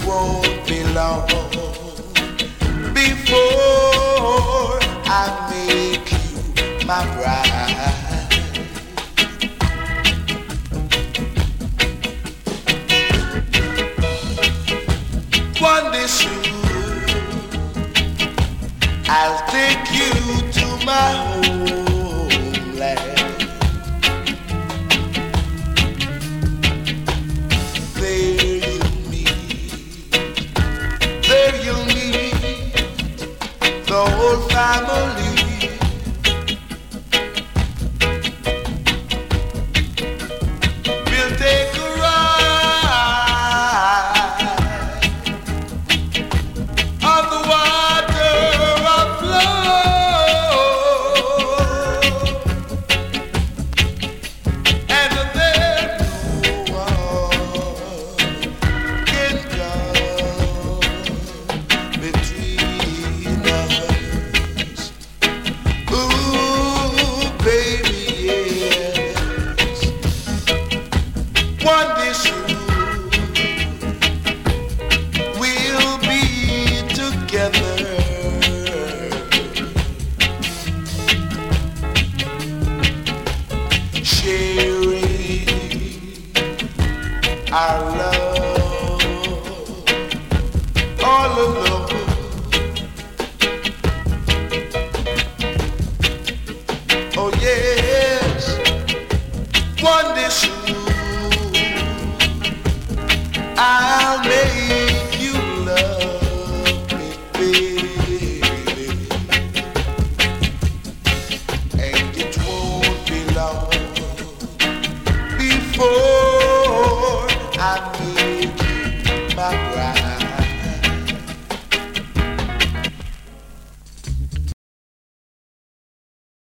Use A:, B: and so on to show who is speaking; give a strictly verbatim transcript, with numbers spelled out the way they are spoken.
A: won't be long before I make you my bride. One day soon I'll take you to my homeland. There you'll meet, there you'll meet the whole family. We'll take a ride on the water of love, and then no one can come between us. Ooh, baby, yes. One day soon we'll be together, sharing our love all alone. Oh yes, one day soon